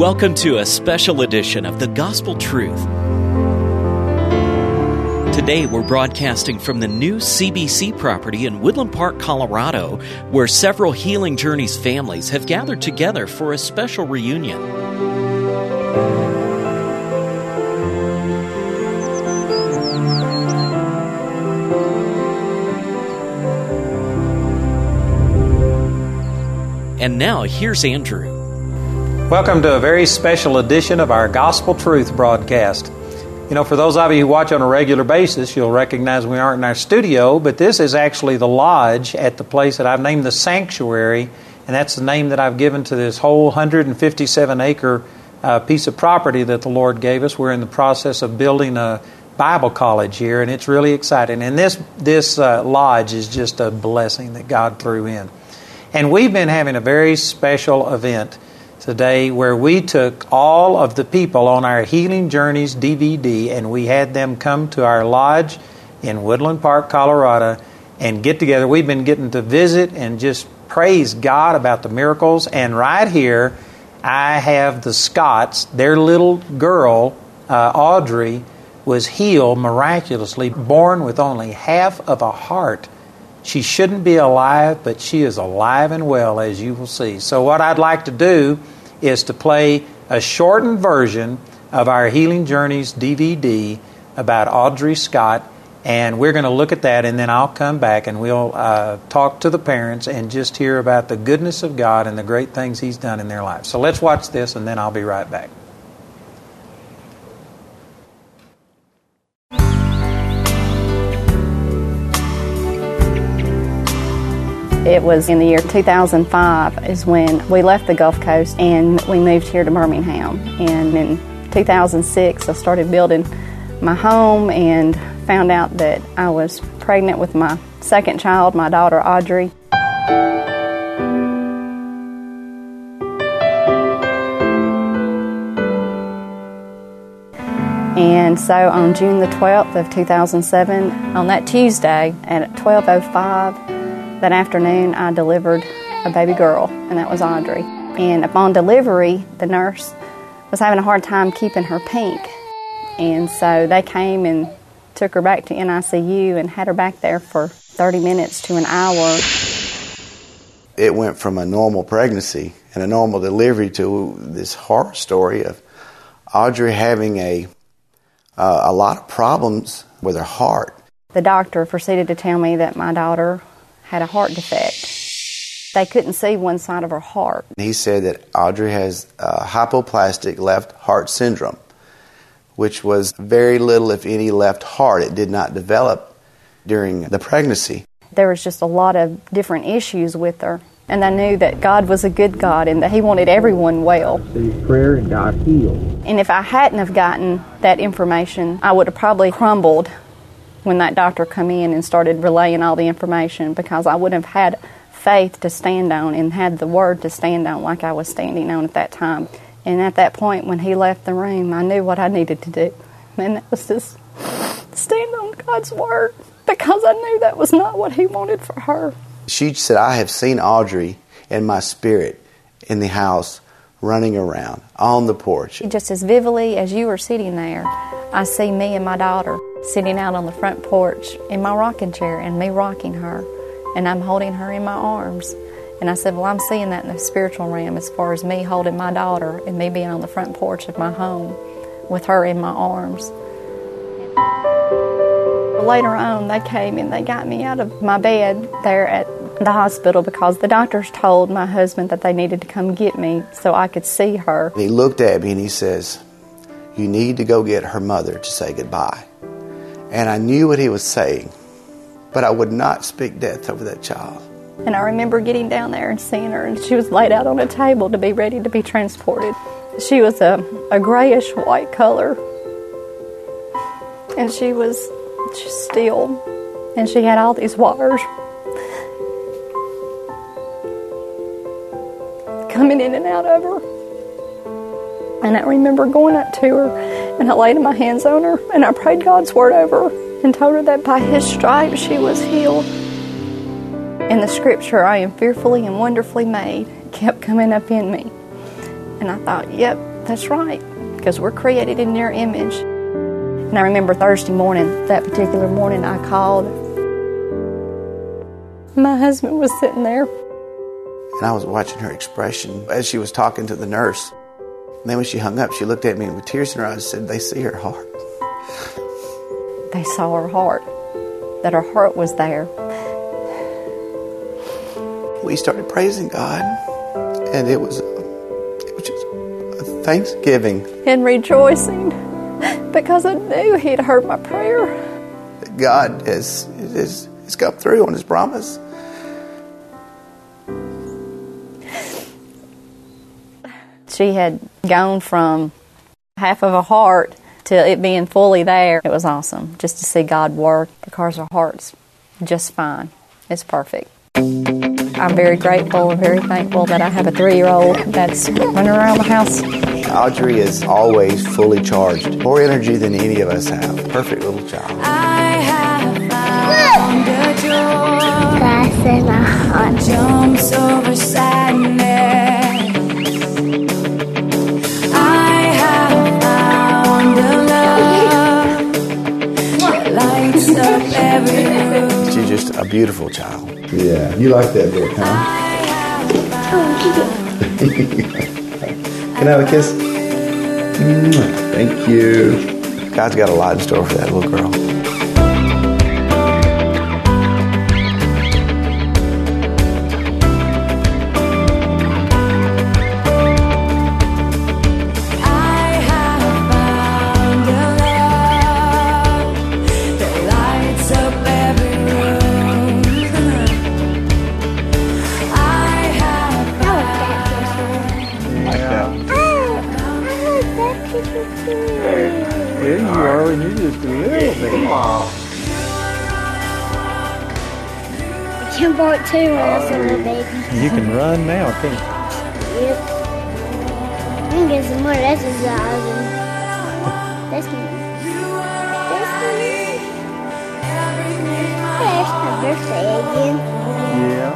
Welcome to a special edition of The Gospel Truth. Today we're broadcasting from the new CBC property in Woodland Park, Colorado, where several Healing Journeys families have gathered together for a special reunion. And now, here's Andrew. Welcome to a very special edition of our Gospel Truth broadcast. You know, for those of you who watch on a regular basis, you'll recognize we aren't in our studio, but this is actually the lodge at the place that I've named the Sanctuary, and that's the name that I've given to this whole 157-acre piece of property that the Lord gave us. We're in the process of building a Bible college here, and it's really exciting. And this lodge is just a blessing that God threw in. And we've been having a very special event today where we took all of the people on our Healing Journeys DVD and we had them come to our lodge in Woodland Park, Colorado and get together. We've been getting to visit and just praise God about the miracles. And right here I have the Scotts. Their little girl, Audrey, was healed miraculously, born with only half of a heart. She shouldn't be alive, but she is alive and well, as you will see. So what I'd like to do is to play a shortened version of our Healing Journeys DVD about Audrey Scott, and we're going to look at that, and then I'll come back and we'll talk to the parents and just hear about the goodness of God and the great things He's done in their lives. So let's watch this, and then I'll be right back. It was in the year 2005 is when we left the Gulf Coast and we moved here to Birmingham. And in 2006 I started building my home and found out that I was pregnant with my second child, my daughter Audrey. And so on June the 12th of 2007, on that Tuesday at 12:05, that afternoon, I delivered a baby girl, and that was Audrey. And upon delivery, the nurse was having a hard time keeping her pink. And so they came and took her back to NICU and had her back there for 30 minutes to an hour. It went from a normal pregnancy and a normal delivery to this horror story of Audrey having a lot of problems with her heart. The doctor proceeded to tell me that my daughter had a heart defect. They couldn't see one side of her heart. He said that Audrey has hypoplastic left heart syndrome, which was very little, if any, left heart. It did not develop during the pregnancy. There was just a lot of different issues with her. And I knew that God was a good God and that He wanted everyone well. Through prayer, and God healed. And if I hadn't have gotten that information, I would have probably crumbled when that doctor come in and started relaying all the information, because I wouldn't have had faith to stand on and had the Word to stand on like I was standing on at that time. And at that point, when he left the room, I knew what I needed to do. And that was just stand on God's Word, because I knew that was not what He wanted for her. She said, I have seen Audrey in my spirit in the house running around on the porch. Just as vividly as you were sitting there, I see me and my daughter sitting out on the front porch in my rocking chair and me rocking her, and I'm holding her in my arms. And I said, well, I'm seeing that in the spiritual realm as far as me holding my daughter and me being on the front porch of my home with her in my arms. Later on, they came and they got me out of my bed there at the hospital because the doctors told my husband that they needed to come get me so I could see her. He looked at me and he says, you need to go get her mother to say goodbye. And I knew what he was saying, but I would not speak death over that child. And I remember getting down there and seeing her, and she was laid out on a table to be ready to be transported. She was a grayish-white color, and she was just still, and she had all these wires coming in and out of her. And I remember going up to her, and I laid my hands on her, and I prayed God's Word over her, and told her that by His stripes she was healed. And the scripture, I am fearfully and wonderfully made, kept coming up in me. And I thought, yep, That's right, because we're created in their image. And I remember Thursday morning, that particular morning, I called. My husband was sitting there. And I was watching her expression as she was talking to the nurse. And then when she hung up, she looked at me with tears in her eyes and said, "They see her heart." They saw her heart, that her heart was there. We started praising God, and it was just a thanksgiving. And rejoicing, because I knew He'd heard my prayer. God has come through on His promise. She had gone from half of a heart to it being fully there. It was awesome just to see God work, because her heart's just fine. It's perfect. I'm very grateful and very thankful that I have a 3-year-old that's running around the house. Audrey is always fully charged. More energy than any of us have. Perfect little child. I have found a joy. Glass in a heart. Jumps over sadness. I have found a love that lights up every room. She's just a beautiful child. Yeah, you like that book, huh? Can I have a kiss? Thank you. God's got a lot in store for that little girl. There you are when you're just a little baby. I can walk too when I was a little baby. You can run now, can't you? Yep. I can get some more exercise. This one. There's my birthday again. Yeah.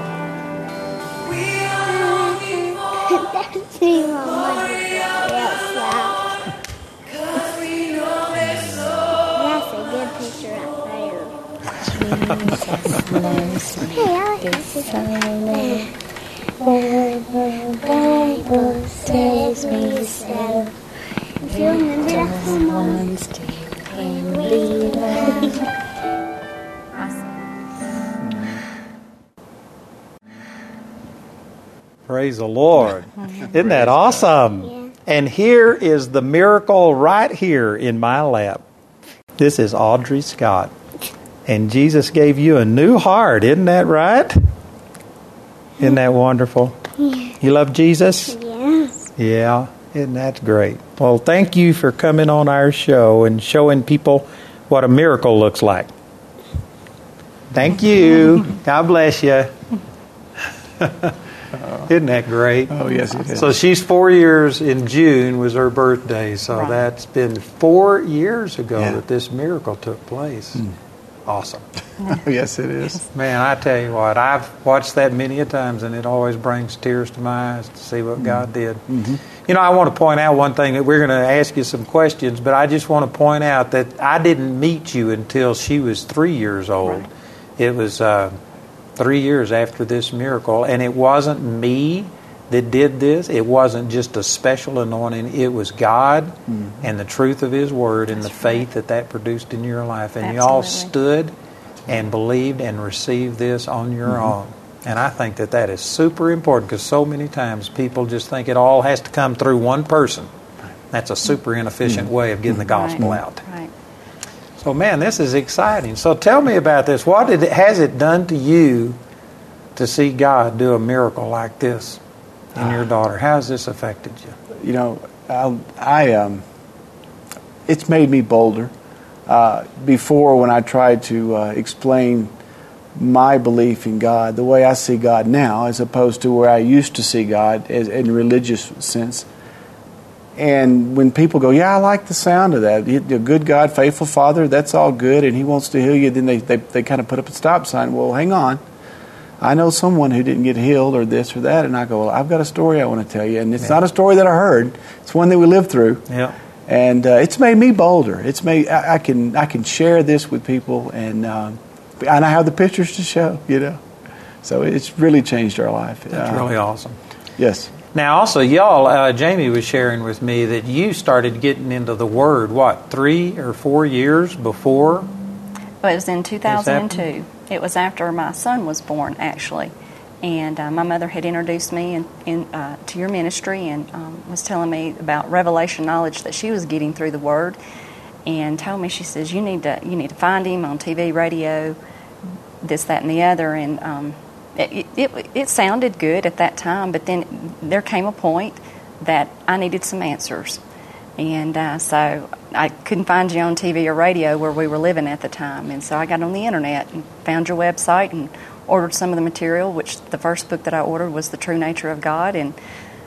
That's me on my birthday outside. That's a good picture right there. Hey, I like this picture. The Bible says me so. If you remember that one, Praise the Lord. Isn't that awesome? Yeah. And here is the miracle right here in my lap. This is Audrey Scott. And Jesus gave you a new heart. Isn't that right? Isn't that wonderful? Yeah. You love Jesus? Yeah. Yeah. Isn't that great? Well, thank you for coming on our show and showing people what a miracle looks like. Thank you. God bless you. Isn't that great? Oh, yes, it is. So she's 4 years in June was her birthday. So Right. that's been 4 years ago Yeah. that this miracle took place. Awesome. Oh, yes, it is. Man, I tell you what, I've watched that many a times, and it always brings tears to my eyes to see what God did. You know, I want to point out one thing, that we're going to ask you some questions, but I just want to point out that I didn't meet you until she was 3 years old. Right. It was 3 years after this miracle, and it wasn't me that did this. It wasn't just a special anointing. It was God and the truth of His Word and the faith that produced in your life. And you all stood and believed and received this on your own. And I think that is super important, because so many times people just think it all has to come through one person. That's a super inefficient way of getting the gospel out. Right. So, man, this is exciting. So tell me about this. What has it done to you to see God do a miracle like this in your daughter? How has this affected you? You know, it's made me bolder. Before, when I tried to explain my belief in God, the way I see God now, as opposed to where I used to see God in a religious sense. And when people go, yeah, I like the sound of that. A good God, faithful Father, that's all good, and He wants to heal you. Then they kind of put up a stop sign. Well, hang on. I know someone who didn't get healed or this or that, and I go, well, I've got a story I want to tell you, and it's not a story that I heard. It's one that we lived through. Yeah. And it's made me bolder. It's made I can share this with people, and I have the pictures to show. So it's really changed our life. That's really awesome. Yes. Now, also, y'all, Jamie was sharing with me that you started getting into the Word, 3 or 4 years before? Well, it was in 2002. It was after my son was born, actually. And my mother had introduced me to your ministry and was telling me about revelation knowledge that she was getting through the Word, and told me, she says, you need to find him on TV, radio, this, that, and the other. And it sounded good at that time, but then there came a point that I needed some answers. And so I couldn't find you on TV or radio where we were living at the time. And so I got on the internet and found your website and ordered some of the material, which the first book that I ordered was The True Nature of God. And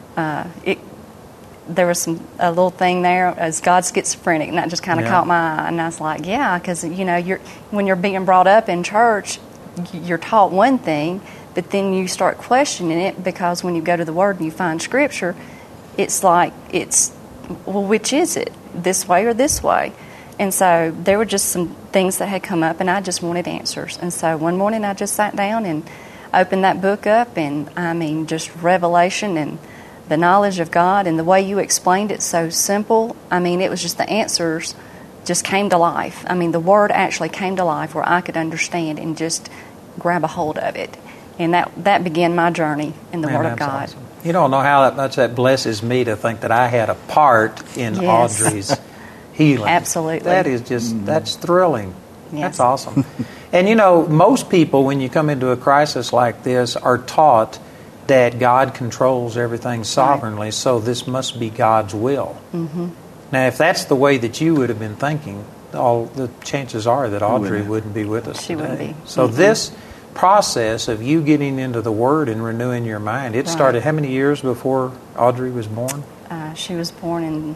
there was a little thing there as God schizophrenic, and that just kind of caught my eye. And I was like, yeah, because, when you're being brought up in church, you're taught one thing, but then you start questioning it, because when you go to the Word and you find Scripture, it's like, well, which is it? This way or this way? And so there were just some things that had come up, and I just wanted answers. And so one morning I just sat down and opened that book up, and just revelation and the knowledge of God, and the way you explained it so simple. It was just the answers just came to life. the Word actually came to life where I could understand and just grab a hold of it. And that began my journey in the Word of God. Awesome. You don't know how much that blesses me to think that I had a part in Audrey's healing. Absolutely. That is just, that's thrilling. Yes. That's awesome. And most people, when you come into a crisis like this, are taught that God controls everything sovereignly, so this must be God's will. Mm-hmm. Now, if that's the way that you would have been thinking, all the chances are that Audrey wouldn't be with us today. Wouldn't be. So this process of you getting into the Word and renewing your mind, it started how many years before Audrey was born? She was born in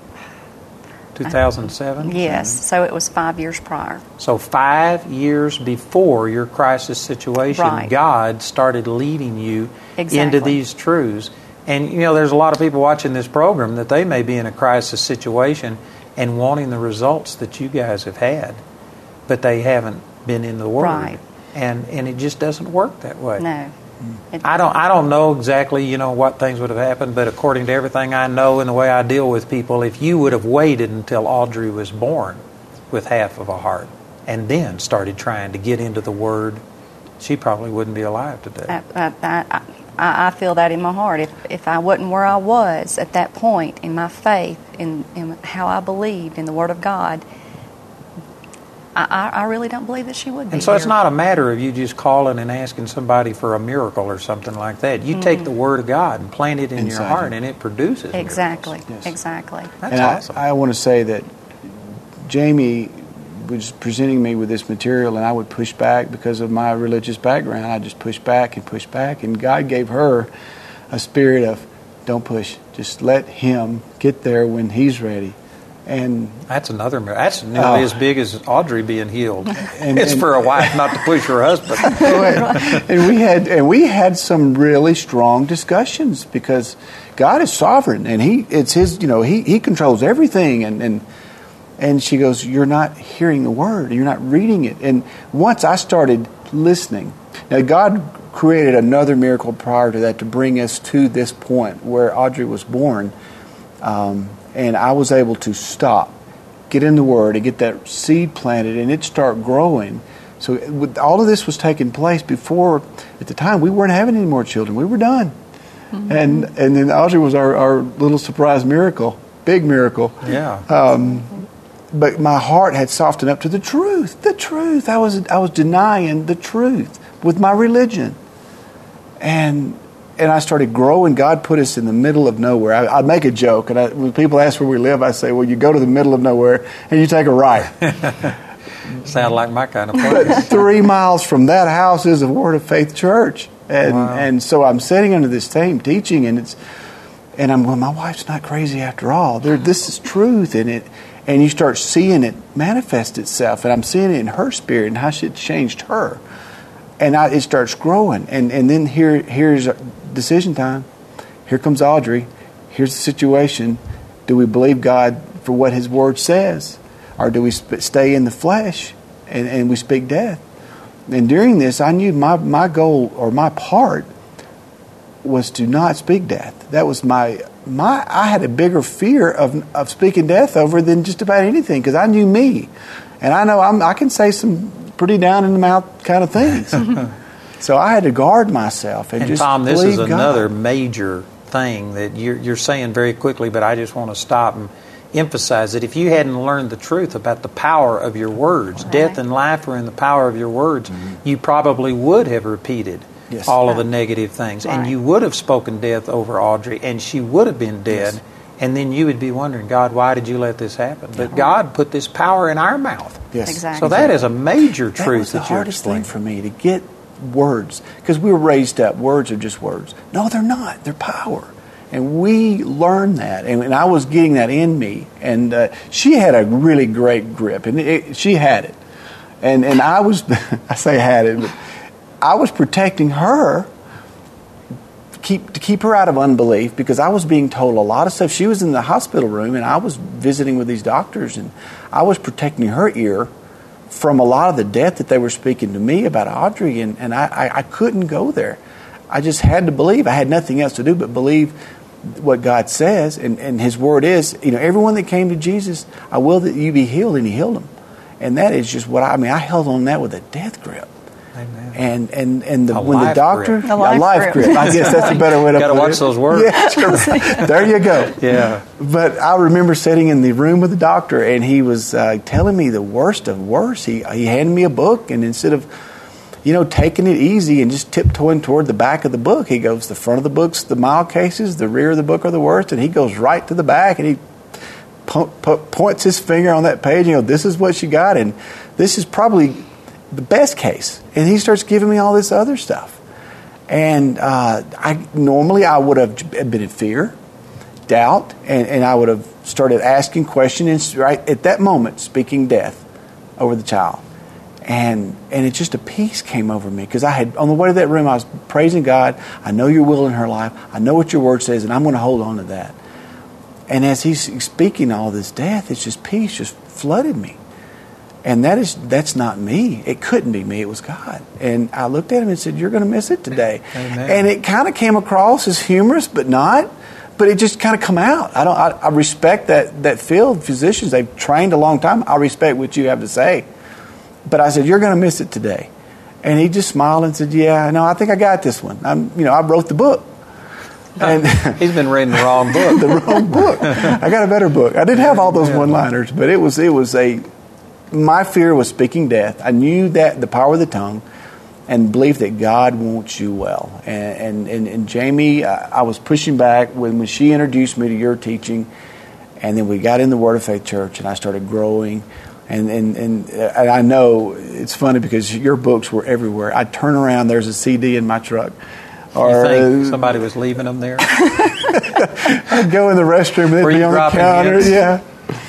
2007? Yes, so it was 5 years prior. So 5 years before your crisis situation, God started leading you into these truths. And, there's a lot of people watching this program that they may be in a crisis situation and wanting the results that you guys have had, but they haven't been in the Word. Right. And it just doesn't work that way. No. I don't know exactly, what things would have happened, but according to everything I know and the way I deal with people, if you would have waited until Audrey was born with half of a heart and then started trying to get into the Word, she probably wouldn't be alive today. I feel that in my heart. If I wasn't where I was at that point in my faith, in how I believed in the Word of God, I really don't believe that she would be. And so here. It's not a matter of you just calling and asking somebody for a miracle or something like that. You take the Word of God and plant it in your heart, and it produces exactly. miracles. Yes. Exactly. That's awesome. I want to say that Jamie was presenting me with this material, and I would push back because of my religious background. I just push back, and God gave her a spirit of don't push, just let Him get there when He's ready. And that's another miracle. That's nearly as big as Audrey being healed. It's for a wife not to push her husband. and we had some really strong discussions because God is sovereign and it's His. He controls everything. And she goes, "You're not hearing the Word. You're not reading it." And once I started listening, now God created another miracle prior to that to bring us to this point where Audrey was born. And I was able to stop, get in the Word, and get that seed planted, and it start growing. So all of this was taking place before, at the time, we weren't having any more children. We were done. Mm-hmm. And then Audrey was our little surprise miracle, big miracle. Yeah. But my heart had softened up to the truth. The truth. I was denying the truth with my religion. And I started growing. God put us in the middle of nowhere. I'd make a joke, and when people ask where we live, I say, well, you go to the middle of nowhere, and you take a right. Sound like my kind of place. But 3 miles from that house is a Word of Faith church. And so I'm sitting under this same teaching, and I'm going, my wife's not crazy after all. This is truth in it. And you start seeing it manifest itself, and I'm seeing it in her spirit and how it changed her. And it starts growing. And then here's decision time. Here comes Audrey. Here's the situation. Do we believe God for what His Word says? Or do we stay in the flesh and we speak death? And during this, I knew my goal or my part was to not speak death. That was I had a bigger fear of speaking death over than just about anything, because I knew me. And I know I can say some pretty down in the mouth kind of things. So I had to guard myself and just Tom, this believe is God. another major thing that you're saying very quickly, but I just want to stop and emphasize that if you hadn't learned the truth about the power of your words, death and life are in the power of your words, you probably would have repeated all of the negative things. And you would have spoken death over Audrey, and she would have been dead. And then you would be wondering, God, why did you let this happen? But God put this power in our mouth. Yes. Exactly. So that is a major truth that was the you're hardest explaining. thing for me, to get words. Because we were raised up, words are just words. No, they're not. They're power. And we learned that. And I was getting that in me. And she had a really great grip. And she had it. And I was, I say had it, but I was protecting her to keep her out of unbelief, because I was being told a lot of stuff. She was in the hospital room, and I was visiting with these doctors, and I was protecting her ear from a lot of the death that they were speaking to me about Audrey, and I couldn't go there. I just had to believe. I had nothing else to do but believe what God says, and His Word is, everyone that came to Jesus, I will that you be healed, and He healed them. And that is just what I held on that with a death grip. Amen. And when the doctor, grip. A life grip. I guess that's a better way to put it. Got to watch those words. Yeah, there you go. Yeah. But I remember sitting in the room with the doctor, and he was telling me the worst of worst. He handed me a book, and instead of taking it easy and just tiptoeing toward the back of the book, he goes, the front of the book's the mild cases, the rear of the book are the worst, and he goes right to the back, and he points his finger on that page and goes, this is what you got, and this is probably the best case. And he starts giving me all this other stuff. And I would have been in fear, doubt, and I would have started asking questions, right at that moment, speaking death over the child. And it just a peace came over me, because I had, on the way to that room, I was praising God. I know your will in her life. I know what your word says, and I'm going to hold on to that. And as he's speaking all this death, it's just peace just flooded me. And that's not me. It couldn't be me. It was God. And I looked at him and said, you're going to miss it today. Amen. And it kind of came across as humorous, but not. But it just kind of come out. I respect that field. Physicians, they've trained a long time. I respect what you have to say. But I said, you're going to miss it today. And he just smiled and said, yeah, no, I think I got this one. I wrote the book. And he's been reading the wrong book. The wrong book. I got a better book. I didn't have all those one-liners, but it was my fear was speaking death. I knew that the power of the tongue, and believed that God wants you well. And Jamie, I was pushing back when she introduced me to your teaching, and then we got in the Word of Faith Church, and I started growing. And I know it's funny because your books were everywhere. I'd turn around, there's a CD in my truck. Or you think somebody was leaving them there? I'd go in the restroom and they'd be on the counter. Hints? Yeah.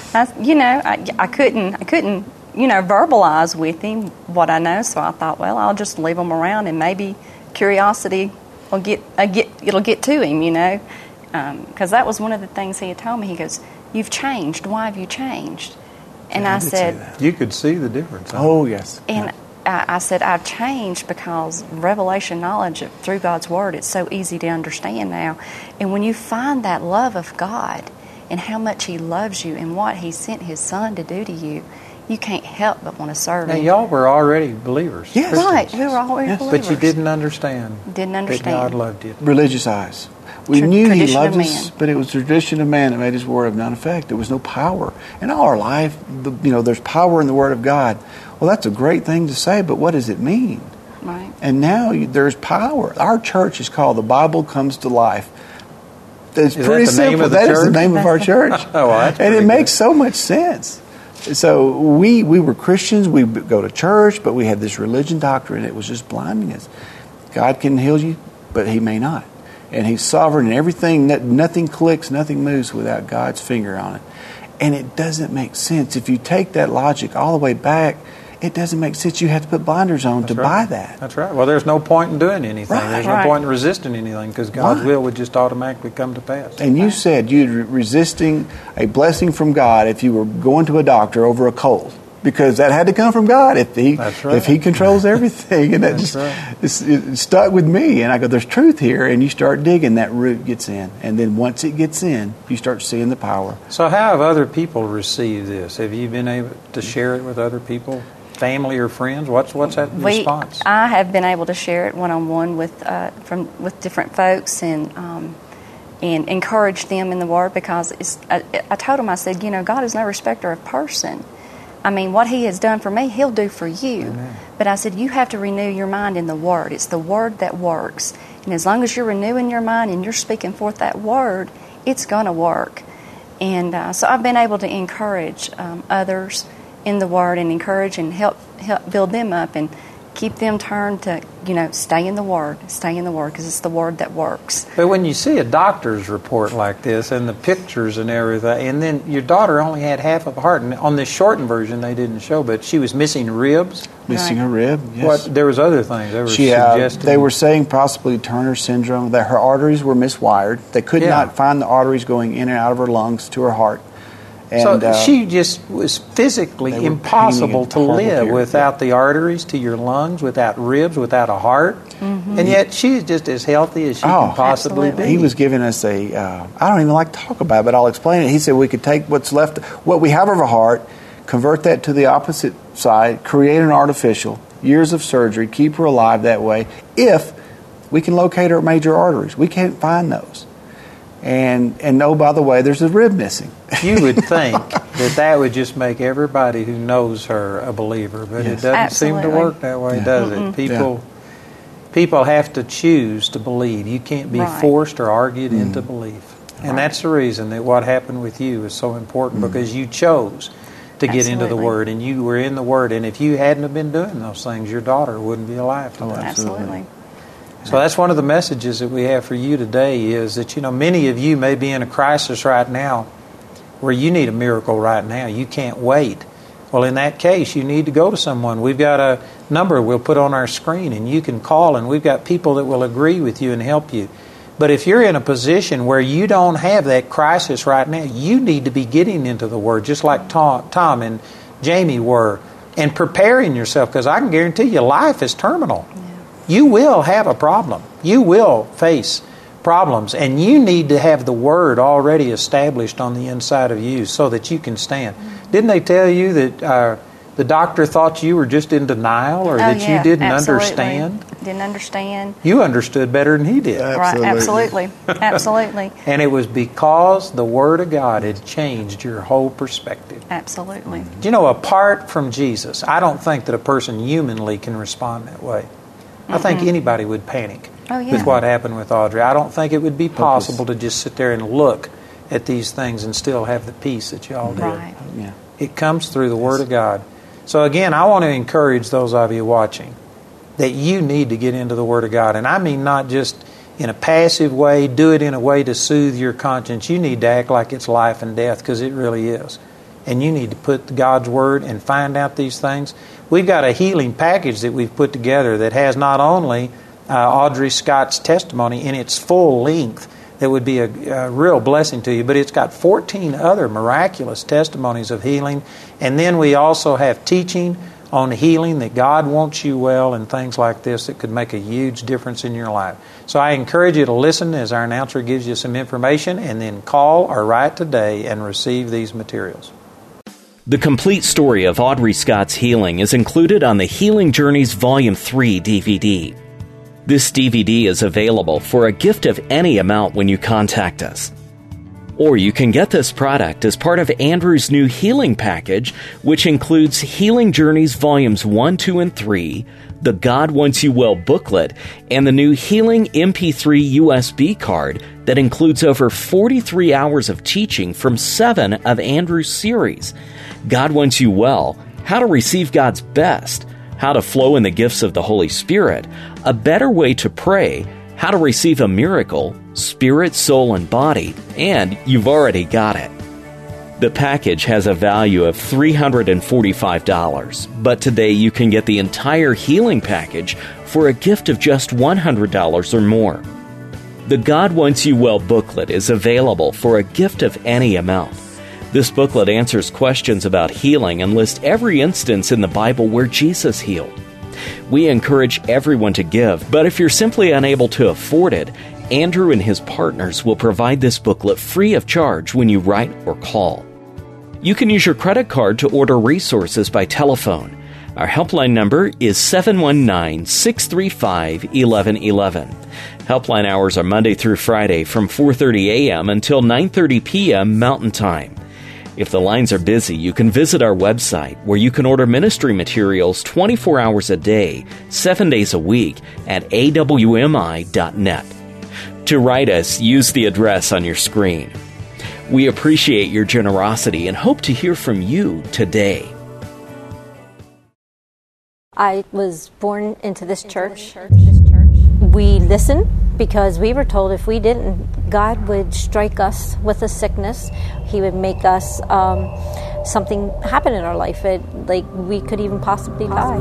I couldn't verbalize with him what I know, so I thought, well, I'll just leave them around, and maybe curiosity will it'll get to him, because that was one of the things he had told me. He goes, "You've changed. Why have you changed?" And I said, "You could see the difference." Oh yes. And I said, I've changed because revelation knowledge through God's Word, it's so easy to understand now. And when you find that love of God and how much He loves you and what He sent His Son to do to you, you can't help but want to serve now, Him. y'all were already believers. Yes. Right, we were already believers. But you didn't understand. That God loved you. Religious eyes. We knew He loved us, man. but it was tradition of man that made His word of none effect. There was no power. In all our life, there's power in the Word of God. Well, that's a great thing to say, but what does it mean? Right. And now there's power. Our church is called The Bible Comes to Life. It's pretty simple. That is the name of our church. Oh, well, that's and it pretty makes so much sense. So we were Christians. We go to church, but we had this religion doctrine. It was just blinding us. God can heal you, but He may not. And He's sovereign, and everything, nothing clicks, nothing moves without God's finger on it. And it doesn't make sense. If you take that logic all the way back, it doesn't make sense. You have to put blinders on to buy that. That's right. Well, there's no point in doing anything. Right. There's no Right. point in resisting anything because God's Right. will would just automatically come to pass. And you said you're resisting a blessing from God if you were going to a doctor over a cold, because that had to come from God if That's right. if He controls everything. And that That's just right. it stuck with me. And I go, there's truth here. And you start digging, that root gets in. And then once it gets in, you start seeing the power. So how have other people received this? Have you been able to share it with other people, family or friends? What's that response? I have been able to share it one-on-one with different folks and encourage them in the Word, because I told them, I said, God is no respecter of person. I mean, what He has done for me, He'll do for you. Amen. But I said, you have to renew your mind in the Word. It's the Word that works. And as long as you're renewing your mind and you're speaking forth that Word, it's going to work. And so I've been able to encourage others in the Word and encourage and help build them up and keep them turned to, stay in the Word, because it's the Word that works. But when you see a doctor's report like this and the pictures and everything, and then your daughter only had half of a heart, and on this shortened version they didn't show, but she was missing ribs. Missing Right. a rib, yes. There was other things they were suggesting. They were saying possibly Turner syndrome, that her arteries were miswired. They could not find the arteries going in and out of her lungs to her heart. And, so she just was physically they were impossible painting to a horrible live picture. without the arteries to your lungs, without ribs, without a heart. Mm-hmm. And yet she's just as healthy as she can possibly absolutely. be. He was giving us I don't even like to talk about it, but I'll explain it. He said we could take what's left, what we have of a heart, convert that to the opposite side, create an artificial, years of surgery, keep her alive that way, if we can locate her major arteries. We can't find those. And oh, by the way, there's a rib missing. You would think that would just make everybody who knows her a believer, but it doesn't seem to Absolutely. work that way, does it? People have to choose to believe. You can't be Right. forced or argued into belief. And that's the reason that what happened with you is so important, because you chose to get into the Absolutely. Word, and you were in the Word. And if you hadn't have been doing those things, your daughter wouldn't be alive today. Absolutely. So that's one of the messages that we have for you today, is that, many of you may be in a crisis right now where you need a miracle right now. You can't wait. Well, in that case, you need to go to someone. We've got a number we'll put on our screen, and you can call, and we've got people that will agree with you and help you. But if you're in a position where you don't have that crisis right now, you need to be getting into the Word, just like Tom and Jamie were, and preparing yourself, because I can guarantee you life is terminal. You will have a problem. You will face problems, and you need to have the Word already established on the inside of you so that you can stand. Didn't they tell you that the doctor thought you were just in denial, or that you didn't understand? Didn't understand. You understood better than he did. Right, absolutely. Absolutely. And it was because the Word of God had changed your whole perspective. Absolutely. Apart from Jesus, I don't think that a person humanly can respond that way. I think anybody would panic with what happened with Audrey. I don't think it would be possible to just sit there and look at these things and still have the peace that you all did. Right. Yeah. It comes through the Word of God. So again, I want to encourage those of you watching that you need to get into the Word of God. And I mean not just in a passive way, do it in a way to soothe your conscience. You need to act like it's life and death, because it really is. And you need to put God's Word and find out these things. We've got a healing package that we've put together that has not only Audrey Scott's testimony in its full length, that would be a real blessing to you, but it's got 14 other miraculous testimonies of healing. And then we also have teaching on healing, that God wants you well, and things like this that could make a huge difference in your life. So I encourage you to listen as our announcer gives you some information, and then call or write today and receive these materials. The complete story of Audrey Scott's healing is included on the Healing Journeys Volume 3 DVD. This DVD is available for a gift of any amount when you contact us. Or you can get this product as part of Andrew's new healing package, which includes Healing Journeys Volumes 1, 2, and 3, the God Wants You Well booklet, and the new Healing MP3 USB card that includes over 43 hours of teaching from 7 of Andrew's series. God Wants You Well, How to Receive God's Best, How to Flow in the Gifts of the Holy Spirit, A Better Way to Pray, How to Receive a Miracle, Spirit, Soul, and Body, and You've Already Got It. The package has a value of $345, but today you can get the entire healing package for a gift of just $100 or more. The God Wants You Well booklet is available for a gift of any amount. This booklet answers questions about healing and lists every instance in the Bible where Jesus healed. We encourage everyone to give, but if you're simply unable to afford it, Andrew and his partners will provide this booklet free of charge when you write or call. You can use your credit card to order resources by telephone. Our helpline number is 719-635-1111. Helpline hours are Monday through Friday from 4:30 a.m. until 9:30 p.m. Mountain Time. If the lines are busy, you can visit our website where you can order ministry materials 24 hours a day, 7 days a week at awmi.net. To write us, use the address on your screen. We appreciate your generosity and hope to hear from you today. I was born into this church. We listened because we were told if we didn't, God would strike us with a sickness. He would make us something happen in our life. Like we could even possibly die.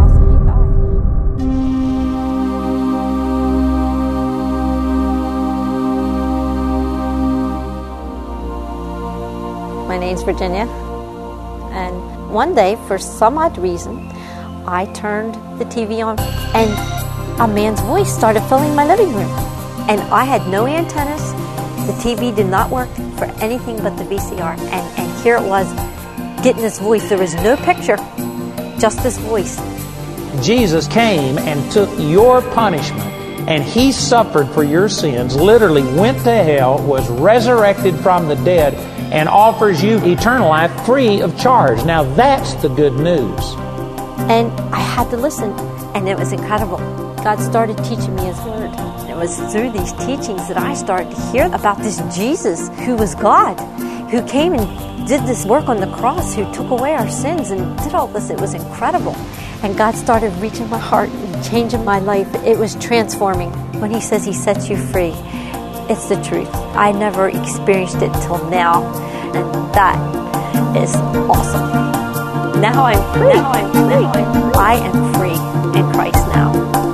My name's Virginia, and one day, for some odd reason, I turned the TV on, and a man's voice started filling my living room. And I had no antennas. The TV did not work for anything but the VCR. And here it was, getting this voice. There was no picture, just this voice. Jesus came and took your punishment, and He suffered for your sins, literally went to hell, was resurrected from the dead, and offers you eternal life free of charge. Now that's the good news. And I had to listen, and it was incredible. God started teaching me His Word. And it was through these teachings that I started to hear about this Jesus who was God, who came and did this work on the cross, who took away our sins and did all this. It was incredible. And God started reaching my heart and changing my life. It was transforming. When He says He sets you free, it's the truth. I never experienced it till now, and that is awesome. Now I'm free. I am free in Christ now.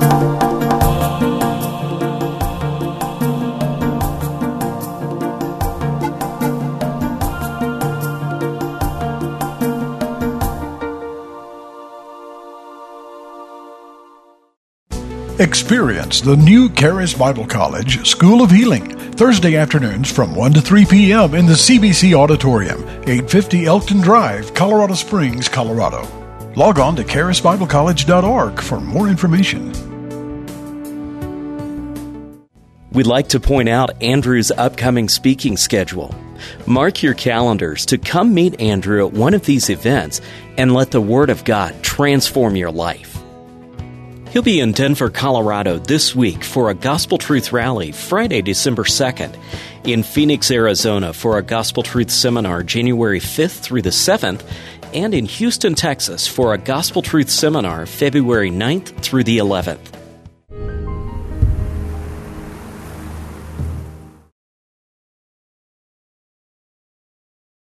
Experience the new Charis Bible College School of Healing, Thursday afternoons from 1 to 3 p.m. in the CBC Auditorium, 850 Elkton Drive, Colorado Springs, Colorado. Log on to charisbiblecollege.org for more information. We'd like to point out Andrew's upcoming speaking schedule. Mark your calendars to come meet Andrew at one of these events and let the Word of God transform your life. He'll be in Denver, Colorado this week for a Gospel Truth Rally Friday, December 2nd, in Phoenix, Arizona for a Gospel Truth Seminar January 5th through the 7th, and in Houston, Texas for a Gospel Truth Seminar February 9th through the 11th.